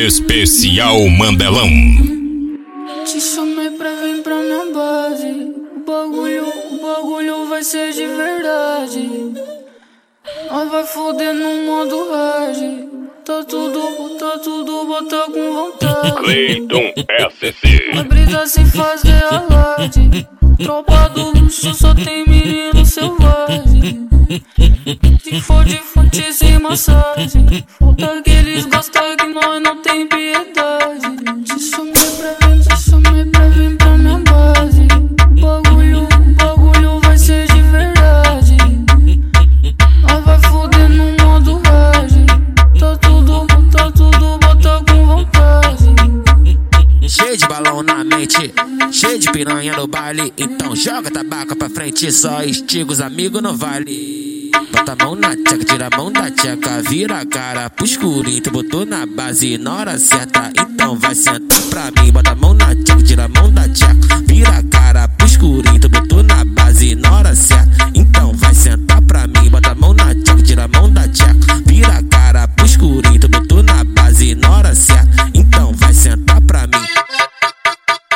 Especial Mandelão. Te chamei pra vir pra minha base. O bagulho vai ser de verdade. Nós vai foder no modo hard. Tá tudo, bota com vontade. Cleiton SC. Vai brisa sem fazer alarde. Tropa do luxo só tem menino selvagem. Se for de fontes e massagem, falta que eles gostam que nós não tem piedade. Te chamei pra vir pra minha base. O bagulho vai ser de verdade. Nós vai foder no modo hard. Tá tudo, bota com vontade. Cheio de balão na mente, cheio de piranha no baile. Então joga tabaco pra frente, só estiga os amigos não vale. Bota a mão na tcheca, tira a mão da tcheca, vira a cara pro escurinho. Tu botou na base na hora certa, então vai sentar pra mim. Bota a mão na tcheca, tira a mão da tcheca, vira a cara pro escurinho. Tu botou na base na hora certa, então vai sentar pra mim. Bota a mão na tcheca, tira a mão da tcheca, vira a cara pro escurinho. Tu botou na base na hora certa, então vai sentar pra mim.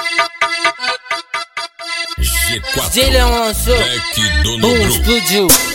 G4 Zilhão lançou, Jack Dono boom, Bru. explodiu.